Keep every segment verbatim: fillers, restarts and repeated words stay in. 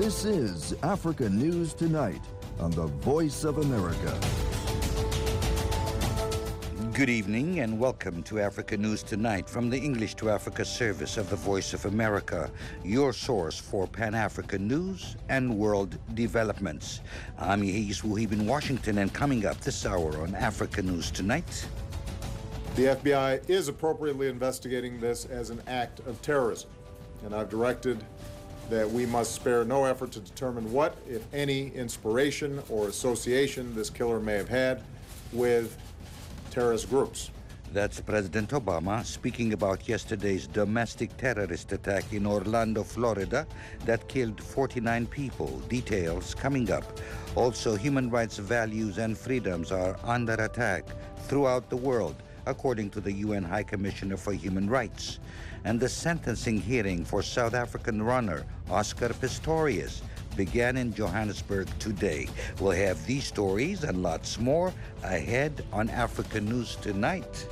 This is Africa News Tonight on the Voice of America. Good evening and welcome to Africa News Tonight from the English to Africa service of the Voice of America, your source for Pan-African news and world developments. I'm Yehis Wuhib in Washington, and coming up this hour on Africa News Tonight. The F B I is appropriately investigating this as an act of terrorism, and I've directed that we must spare no effort to determine what, if any, inspiration or association this killer may have had with terrorist groups. That's President Obama speaking about yesterday's domestic terrorist attack in Orlando, Florida, that killed forty-nine people. Details coming up. Also, human rights values and freedoms are under attack throughout the world, according to the U N High Commissioner for Human Rights. And the sentencing hearing for South African runner Oscar Pistorius began in Johannesburg today. We'll have these stories and lots more ahead on Africa News Tonight.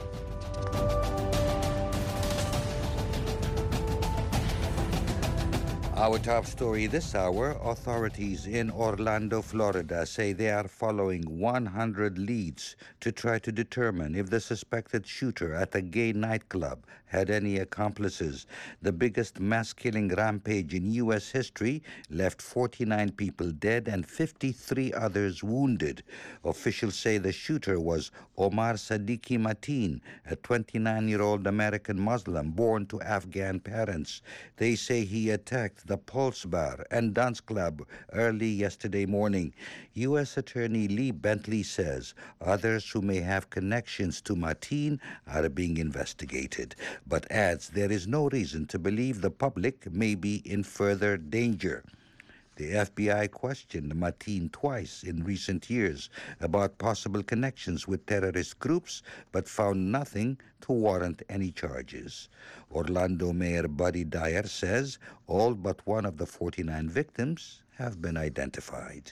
Our top story this hour: authorities in Orlando, Florida say they are following one hundred leads to try to determine if the suspected shooter at a gay nightclub had any accomplices. The biggest mass-killing rampage in U S history left forty-nine people dead and fifty-three others wounded. Officials say the shooter was Omar Sadiki Mateen, a twenty-nine-year-old American Muslim born to Afghan parents. They say he attacked the Pulse Bar and Dance Club early yesterday morning. U S Attorney Lee Bentley says others who may have connections to Mateen are being investigated, but adds there is no reason to believe the public may be in further danger. The F B I questioned Mateen twice in recent years about possible connections with terrorist groups, but found nothing to warrant any charges. Orlando Mayor Buddy Dyer says all but one of the forty-nine victims have been identified.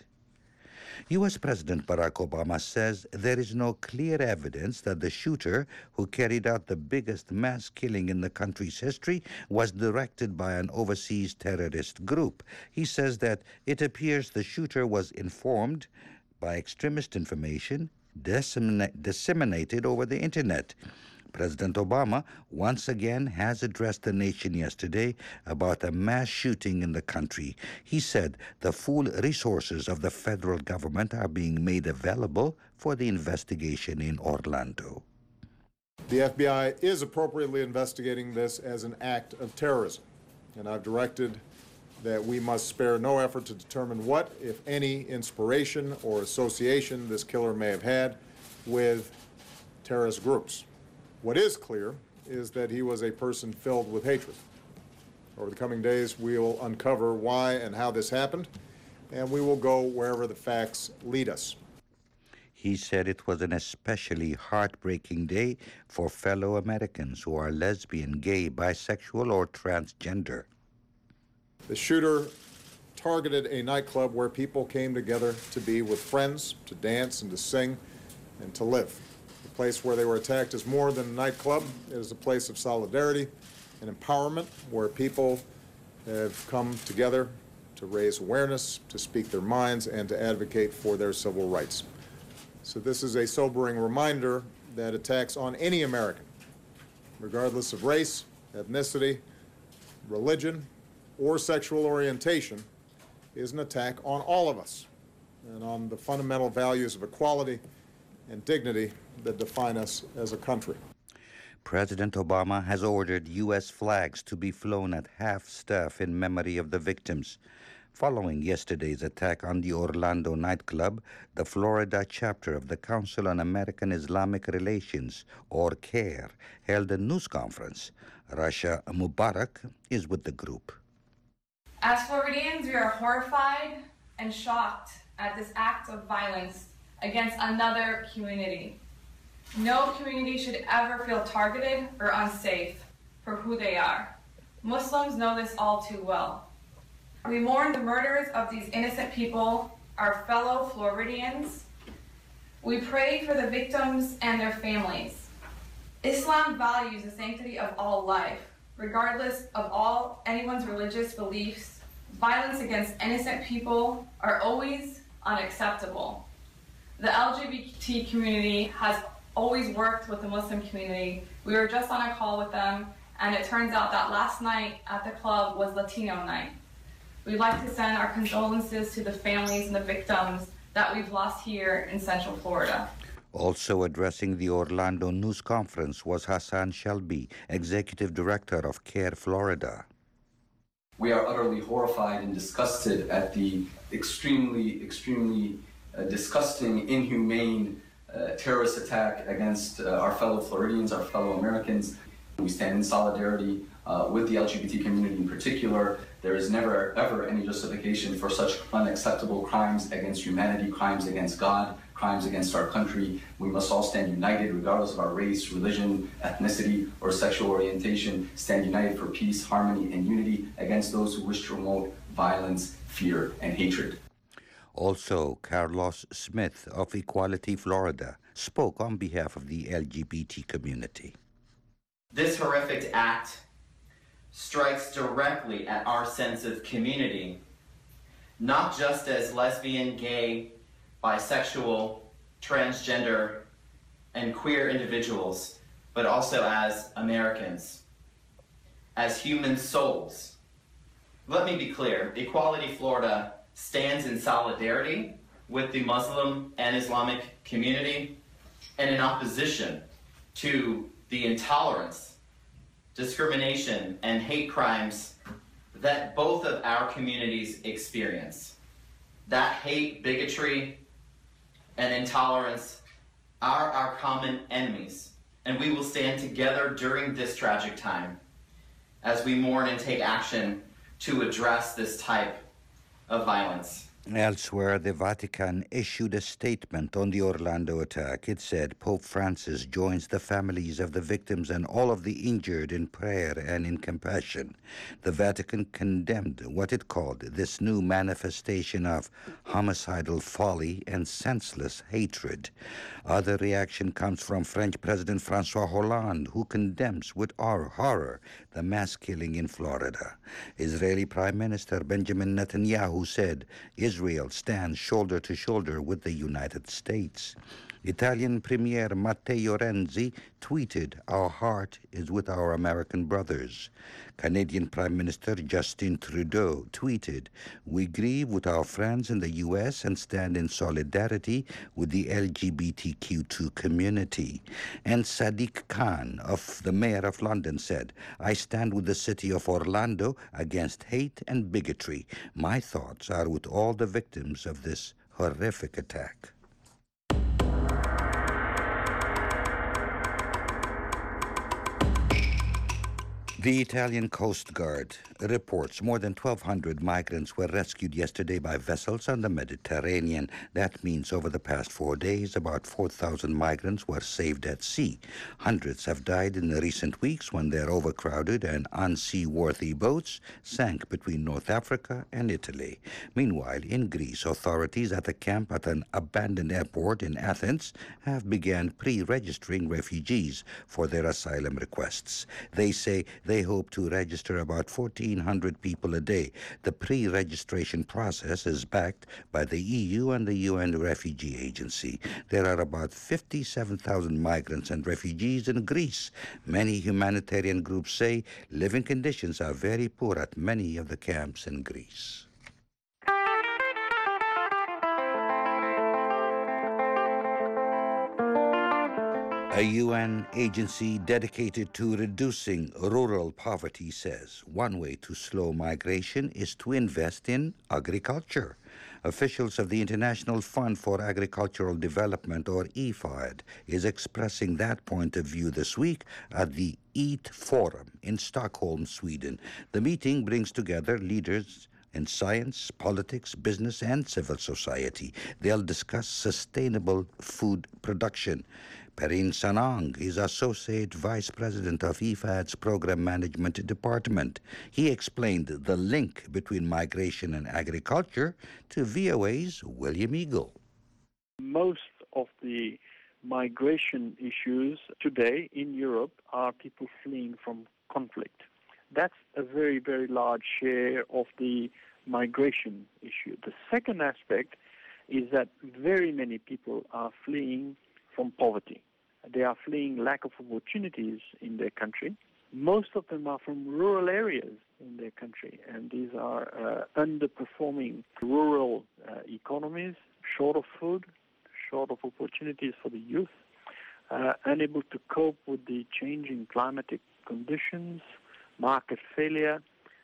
U S President Barack Obama says there is no clear evidence that the shooter who carried out the biggest mass killing in the country's history was directed by an overseas terrorist group. He says that it appears the shooter was informed by extremist information dissemina- disseminated over the internet. President Obama once again has addressed the nation yesterday about a mass shooting in the country. He said the full resources of the federal government are being made available for the investigation in Orlando. The F B I is appropriately investigating this as an act of terrorism, and I've directed that we must spare no effort to determine what, if any, inspiration or association this killer may have had with terrorist groups. What is clear is that he was a person filled with hatred. Over the coming days, we will uncover why and how this happened, and we will go wherever the facts lead us. He said it was an especially heartbreaking day for fellow Americans who are lesbian, gay, bisexual, or transgender. The shooter targeted a nightclub where people came together to be with friends, to dance and to sing and to live. The place where they were attacked is more than a nightclub. It is a place of solidarity and empowerment where people have come together to raise awareness, to speak their minds, and to advocate for their civil rights. So this is a sobering reminder that attacks on any American, regardless of race, ethnicity, religion, or sexual orientation, is an attack on all of us and on the fundamental values of equality and dignity that define us as a country. President Obama has ordered U S flags to be flown at half-staff in memory of the victims. Following yesterday's attack on the Orlando nightclub, the Florida chapter of the Council on American Islamic Relations, or CAIR, held a news conference. Rasha Mubarak is with the group. As Floridians, we are horrified and shocked at this act of violence against another community. No community should ever feel targeted or unsafe for who they are. Muslims know this all too well. We mourn the murders of these innocent people, our fellow Floridians. We pray for the victims and their families. Islam values the sanctity of all life, regardless of all anyone's religious beliefs Violence against innocent people are always unacceptable. The L G B T community has always worked with the Muslim community. We were just on a call with them, and it turns out that last night at the club was Latino night. We'd like to send our condolences to the families and the victims that we've lost here in Central Florida. Also addressing the Orlando news conference was Hassan Shelby, Executive Director of CARE Florida. We are utterly horrified and disgusted at the extremely, extremely uh, disgusting, inhumane uh, terrorist attack against uh, our fellow Floridians, our fellow Americans. We stand in solidarity uh, with the L G B T community in particular. There is never, ever any justification for such unacceptable crimes against humanity, crimes against God, crimes against our country. We must all stand united regardless of our race, religion, ethnicity, or sexual orientation. Stand united for peace, harmony, and unity against those who wish to promote violence, fear, and hatred. Also, Carlos Smith of Equality Florida spoke on behalf of the L G B T community. This horrific act strikes directly at our sense of community, not just as lesbian, gay, bisexual, transgender, and queer individuals, but also as Americans, as human souls. Let me be clear, Equality Florida stands in solidarity with the Muslim and Islamic community and in opposition to the intolerance, discrimination, and hate crimes that both of our communities experience. That hate, bigotry, and intolerance are our common enemies, and we will stand together during this tragic time as we mourn and take action to address this type of violence. Elsewhere, the Vatican issued a statement on the Orlando attack. It said Pope Francis joins the families of the victims and all of the injured in prayer and in compassion. The Vatican condemned what it called this new manifestation of homicidal folly and senseless hatred. Other reaction comes from French President François Hollande, who condemns with horror the mass killing in Florida. Israeli Prime Minister Benjamin Netanyahu said Israel stands shoulder to shoulder with the United States. Italian Premier Matteo Renzi tweeted, "Our heart is with our American brothers." Canadian Prime Minister Justin Trudeau tweeted, "We grieve with our friends in the U S and stand in solidarity with the L G B T Q two community." And Sadiq Khan, of the Mayor of London, said, "I stand with the city of Orlando against hate and bigotry. My thoughts are with all the victims of this horrific attack." The Italian Coast Guard reports more than twelve hundred migrants were rescued yesterday by vessels on the Mediterranean. That means over the past four days, about four thousand migrants were saved at sea. Hundreds have died in the recent weeks when their overcrowded and unseaworthy boats sank between North Africa and Italy. Meanwhile, in Greece, authorities at a camp at an abandoned airport in Athens have begun pre-registering refugees for their asylum requests. They say they hope to register about fourteen hundred people a day. The pre-registration process is backed by the E U and the U N Refugee Agency. There are about fifty-seven thousand migrants and refugees in Greece. Many humanitarian groups say living conditions are very poor at many of the camps in Greece. A U N agency dedicated to reducing rural poverty says one way to slow migration is to invest in agriculture. Officials of the International Fund for Agricultural Development, or I F A D, is expressing that point of view this week at the EAT Forum in Stockholm, Sweden. The meeting brings together leaders in science, politics, business, and civil society. They'll discuss sustainable food production. Perrine Sanang is Associate Vice President of I F A D's Program Management Department. He explained the link between migration and agriculture to V O A's William Eagle. Most of the migration issues today in Europe are people fleeing from conflict. That's a very, very large share of the migration issue. The second aspect is that very many people are fleeing from poverty. They are fleeing lack of opportunities in their country. Most of them are from rural areas in their country, and these are uh, underperforming rural uh, economies, short of food, short of opportunities for the youth, uh, unable to cope with the changing climatic conditions, market failure,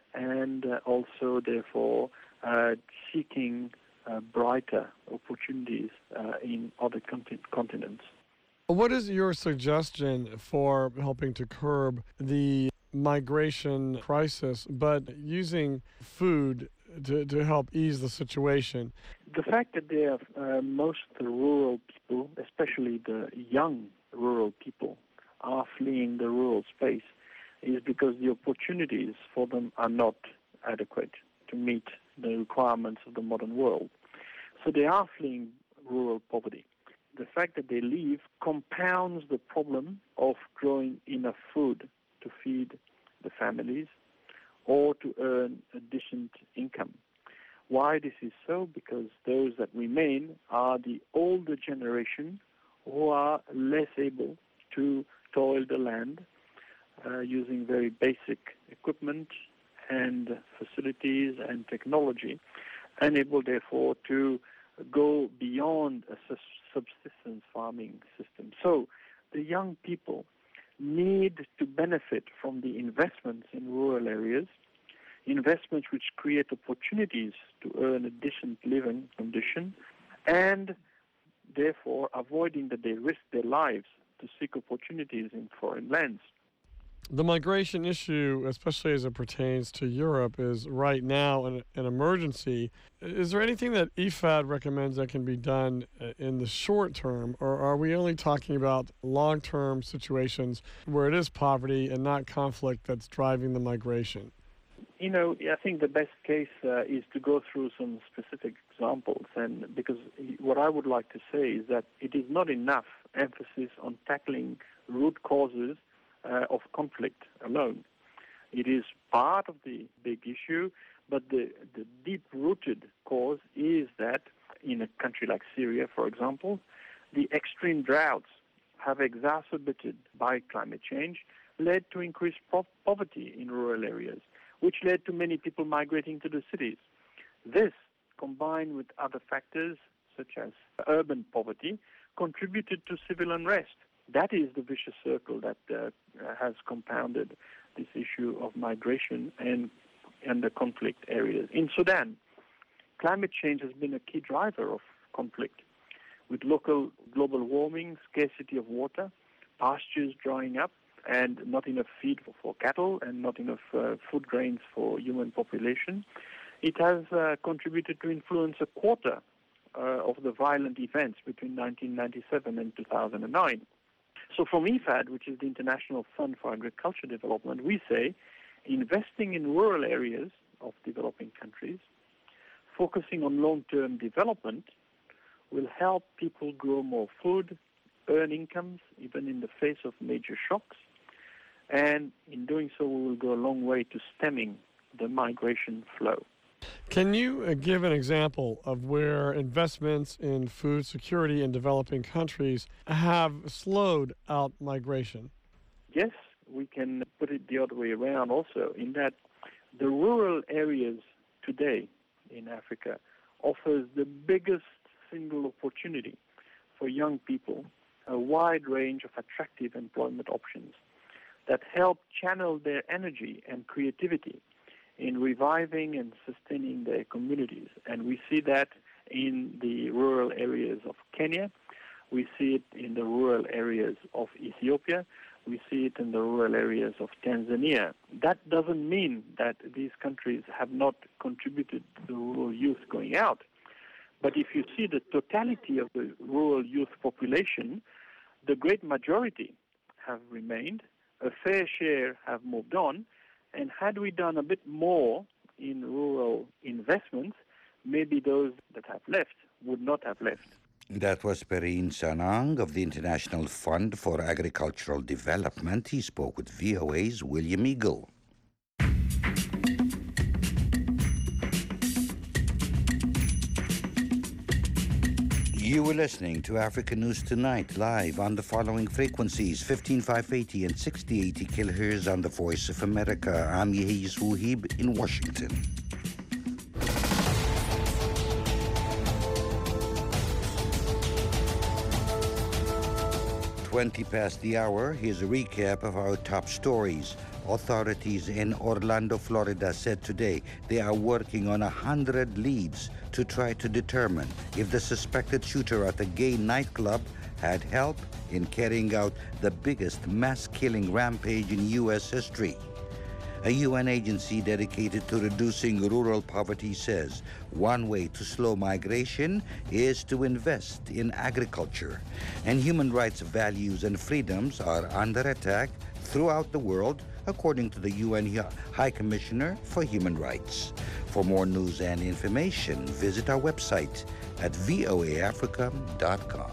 and uh, also, therefore, uh, seeking uh, brighter opportunities uh, in other conti- continents. What is your suggestion for helping to curb the migration crisis, but using food to, to help ease the situation? The fact that there are uh, most of the rural people, especially the young rural people, are fleeing the rural space is because the opportunities for them are not adequate to meet the requirements of the modern world. So they are fleeing rural poverty. The fact that they leave compounds the problem of growing enough food to feed the families or to earn a decent income. Why this is so? Because those that remain are the older generation who are less able to toil the land uh, using very basic equipment and facilities and technology, unable therefore to go beyond a subsistence farming system. So the young people need to benefit from the investments in rural areas, investments which create opportunities to earn a decent living condition, and therefore avoiding that they risk their lives to seek opportunities in foreign lands. The migration issue, especially as it pertains to Europe, is right now an, an emergency. Is there anything that I F A D recommends that can be done in the short term, or are we only talking about long-term situations where it is poverty and not conflict that's driving the migration? You know, I think the best case uh, is to go through some specific examples, and because what I would like to say is that it is not enough emphasis on tackling root causes Uh, of conflict alone. It is part of the big issue, but the, the deep-rooted cause is that in a country like Syria, for example, the extreme droughts have exacerbated by climate change, led to increased po- poverty in rural areas, which led to many people migrating to the cities. This, combined with other factors such as urban poverty, contributed to civil unrest. That is the vicious circle that uh, has compounded this issue of migration and, and the conflict areas. In Sudan, climate change has been a key driver of conflict, with local global warming, scarcity of water, pastures drying up, and not enough feed for, for cattle and not enough uh, food grains for human population. It has uh, contributed to influence a quarter uh, of the violent events between nineteen ninety-seven and two thousand nine. So from I F A D, which is the International Fund for Agriculture Development, we say investing in rural areas of developing countries, focusing on long-term development, will help people grow more food, earn incomes, even in the face of major shocks, and in doing so we will go a long way to stemming the migration flow. Can you uh, give an example of where investments in food security in developing countries have slowed out migration? Yes, we can put it the other way around also, in that the rural areas today in Africa offers the biggest single opportunity for young people, a wide range of attractive employment options that help channel their energy and creativity in reviving and sustaining their communities. And we see that in the rural areas of Kenya, we see it in the rural areas of Ethiopia, we see it in the rural areas of Tanzania. That doesn't mean that these countries have not contributed to the rural youth going out. But if you see the totality of the rural youth population, the great majority have remained, a fair share have moved on, and had we done a bit more in rural investments, maybe those that have left would not have left. That was Perrine Sanang of the International Fund for Agricultural Development. He spoke with V O A's William Eagle. You were listening to Africa News Tonight, live on the following frequencies, fifteen five eighty and sixty eighty kilohertz on the Voice of America. I'm Yehi Suhib in Washington. twenty past the hour, here's a recap of our top stories. Authorities in Orlando, Florida said today they are working on a hundred leads to try to determine if the suspected shooter at a gay nightclub had help in carrying out the biggest mass killing rampage in U S history. A U N agency dedicated to reducing rural poverty says one way to slow migration is to invest in agriculture. And human rights values and freedoms are under attack throughout the world, according to the U N High Commissioner for Human Rights. For more news and information, visit our website at voa africa dot com.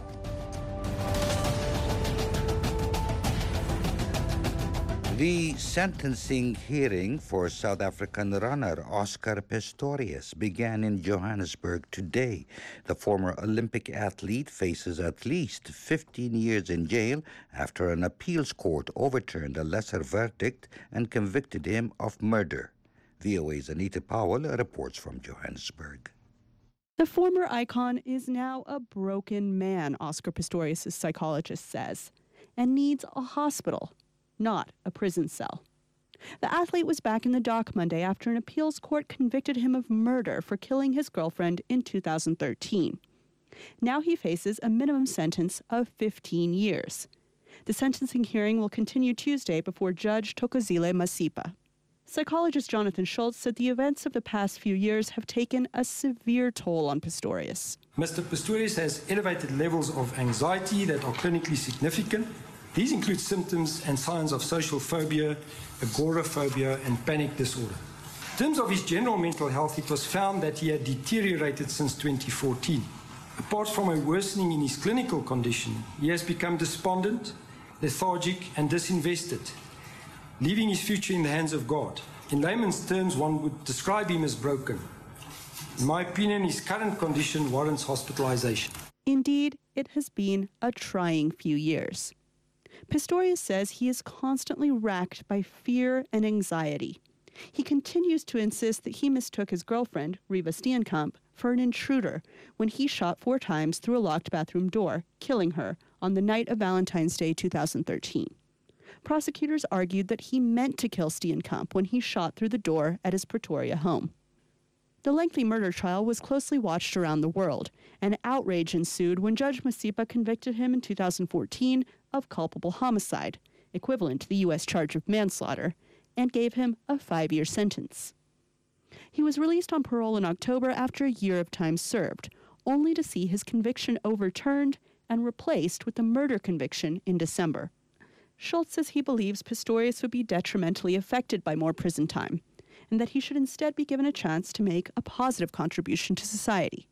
The sentencing hearing for South African runner Oscar Pistorius began in Johannesburg today. The former Olympic athlete faces at least fifteen years in jail after an appeals court overturned a lesser verdict and convicted him of murder. V O A's Anita Powell reports from Johannesburg. The former icon is now a broken man, Oscar Pistorius' psychologist says, and needs a hospital, not a prison cell. The athlete was back in the dock Monday after an appeals court convicted him of murder for killing his girlfriend in two thousand thirteen. Now he faces a minimum sentence of fifteen years. The sentencing hearing will continue Tuesday before Judge Thokozile Masipa. Psychologist Jonathan Schultz said the events of the past few years have taken a severe toll on Pistorius. Mister Pistorius has elevated levels of anxiety that are clinically significant. These include symptoms and signs of social phobia, agoraphobia, and panic disorder. In terms of his general mental health, it was found that he had deteriorated since twenty fourteen. Apart from a worsening in his clinical condition, he has become despondent, lethargic, and disinvested, leaving his future in the hands of God. In layman's terms, one would describe him as broken. In my opinion, his current condition warrants hospitalization. Indeed, it has been a trying few years. Pistorius says he is constantly racked by fear and anxiety. He continues to insist that he mistook his girlfriend, Reeva Steenkamp, for an intruder when he shot four times through a locked bathroom door, killing her on the night of Valentine's Day two thousand thirteen. Prosecutors argued that he meant to kill Steenkamp when he shot through the door at his Pretoria home. The lengthy murder trial was closely watched around the world, and outrage ensued when Judge Masipa convicted him in two thousand fourteen of culpable homicide, equivalent to the U S charge of manslaughter, and gave him a five-year sentence. He was released on parole in October after a year of time served, only to see his conviction overturned and replaced with a murder conviction in December. Schultz says he believes Pistorius would be detrimentally affected by more prison time, and that he should instead be given a chance to make a positive contribution to society.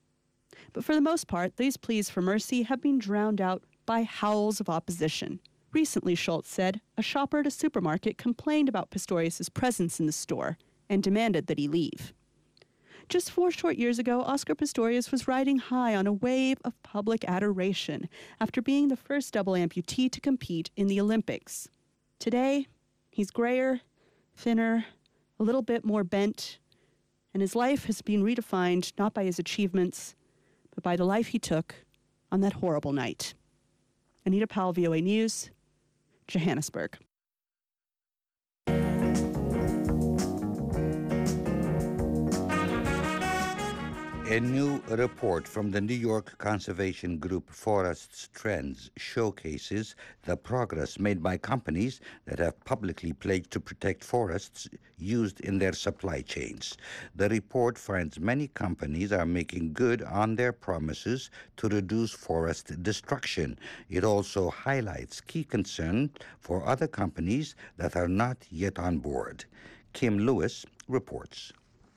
But for the most part, these pleas for mercy have been drowned out by howls of opposition. Recently, Schultz said, a shopper at a supermarket complained about Pistorius' presence in the store and demanded that he leave. Just four short years ago, Oscar Pistorius was riding high on a wave of public adoration after being the first double amputee to compete in the Olympics. Today, he's grayer, thinner, a little bit more bent, and his life has been redefined not by his achievements, but by the life he took on that horrible night. Anita Powell, V O A News, Johannesburg. A new report from the New York conservation group Forests Trends showcases the progress made by companies that have publicly pledged to protect forests used in their supply chains. The report finds many companies are making good on their promises to reduce forest destruction. It also highlights key concerns for other companies that are not yet on board. Kim Lewis reports.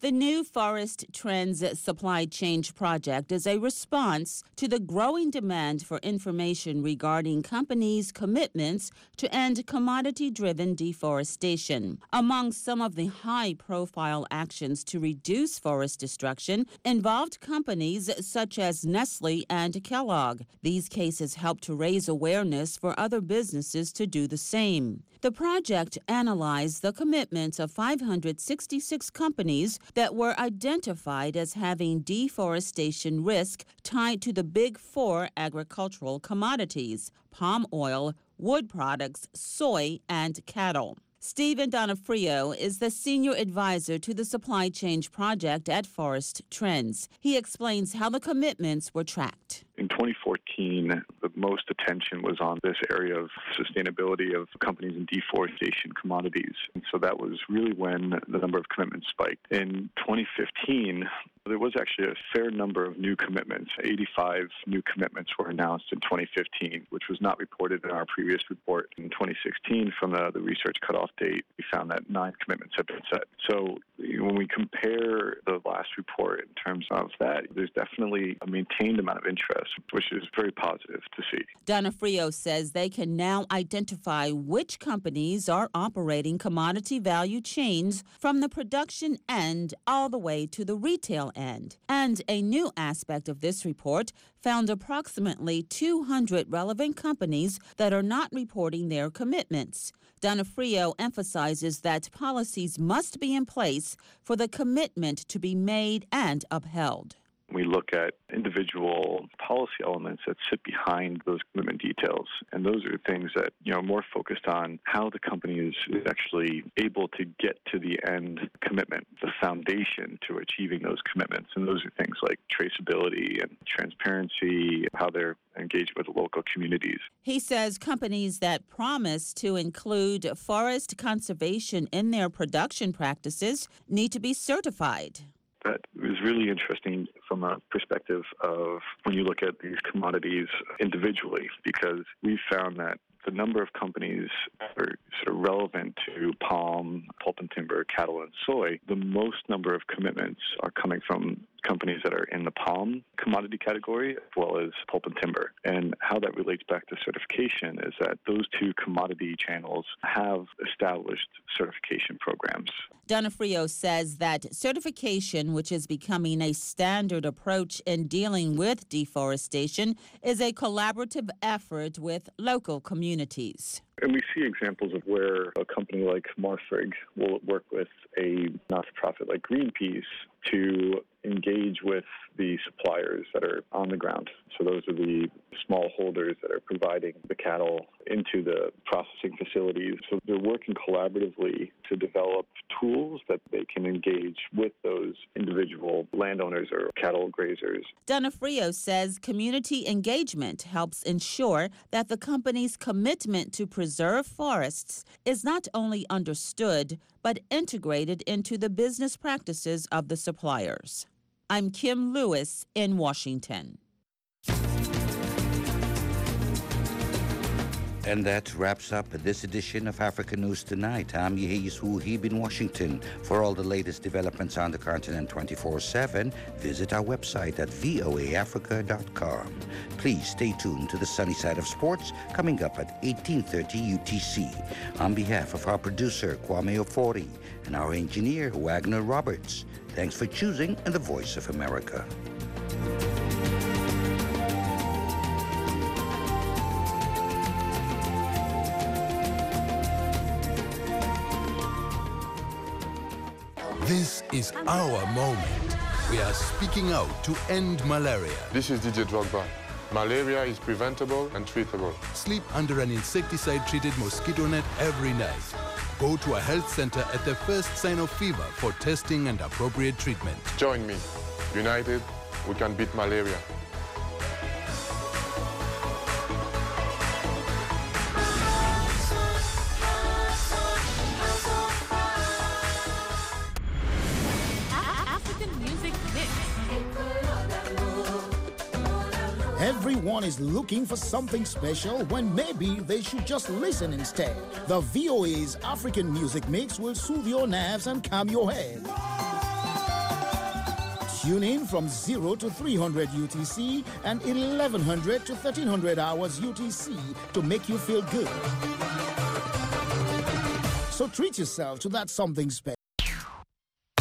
The new Forest Trends Supply Chain Project is a response to the growing demand for information regarding companies' commitments to end commodity-driven deforestation. Among some of the high-profile actions to reduce forest destruction involved companies such as Nestle and Kellogg. These cases help to raise awareness for other businesses to do the same. The project analyzed the commitments of five hundred sixty-six companies that were identified as having deforestation risk tied to the big four agricultural commodities: palm oil, wood products, soy, and cattle. Stephen Donofrio is the senior advisor to the Supply Chain Project at Forest Trends. He explains how the commitments were tracked. In twenty fourteen, the most attention was on this area of sustainability of companies in deforestation commodities. And so that was really when the number of commitments spiked. In twenty fifteen, there was actually a fair number of new commitments. eighty-five new commitments were announced in twenty fifteen, which was not reported in our previous report. In twenty sixteen, from the, the research cutoff date, we found that nine commitments have been set. So when we compare the last report in terms of that, there's definitely a maintained amount of interest, which is very positive to see. Donofrio says they can now identify which companies are operating commodity value chains from the production end all the way to the retail end. And a new aspect of this report found approximately two hundred relevant companies that are not reporting their commitments. Donofrio emphasizes that policies must be in place for the commitment to be made and upheld. We look at individual policy elements that sit behind those commitment details. And those are things that, you know, are more focused on how the company is, is actually able to get to the end commitment, the foundation to achieving those commitments. And those are things like traceability and transparency, how they're engaged with local communities. He says companies that promise to include forest conservation in their production practices need to be certified. That is really interesting from a perspective of when you look at these commodities individually, because we found that the number of companies that are sort of relevant to palm, pulp and timber, cattle, and soy, the most number of commitments are coming from companies that are in the palm commodity category as well as pulp and timber. And how that relates back to certification is that those two commodity channels have established certification programs. Donofrio says that certification, which is becoming a standard approach in dealing with deforestation, is a collaborative effort with local communities. And we see examples of where a company like Marfrig will work with a not-for-profit like Greenpeace to engage with the suppliers that are on the ground. So those are the small holders that are providing the cattle into the processing facilities. So they're working collaboratively to develop tools that they can engage with those individual landowners or cattle grazers. Donofrio says community engagement helps ensure that the company's commitment to preserve forests is not only understood, but integrated into the business practices of the suppliers. I'm Kim Lewis in Washington. And that wraps up this edition of Africa News Tonight. I'm Yehis Wuhib in Washington. For all the latest developments on the continent twenty-four seven, visit our website at voa africa dot com. Please stay tuned to the sunny side of sports coming up at eighteen thirty U T C. On behalf of our producer, Kwame Ofori, and our engineer, Wagner Roberts, thanks for choosing The Voice of America. This is our moment. We are speaking out to end malaria. This is D J Drogba. Malaria is preventable and treatable. Sleep under an insecticide-treated mosquito net every night. Go to a health center at the first sign of fever for testing and appropriate treatment. Join me. United, we can beat malaria. Everyone is looking for something special when maybe they should just listen instead. The V O A's African Music Mix will soothe your nerves and calm your head. Tune in from zero to three hundred U T C and eleven hundred to thirteen hundred hours U T C to make you feel good. So treat yourself to that something special.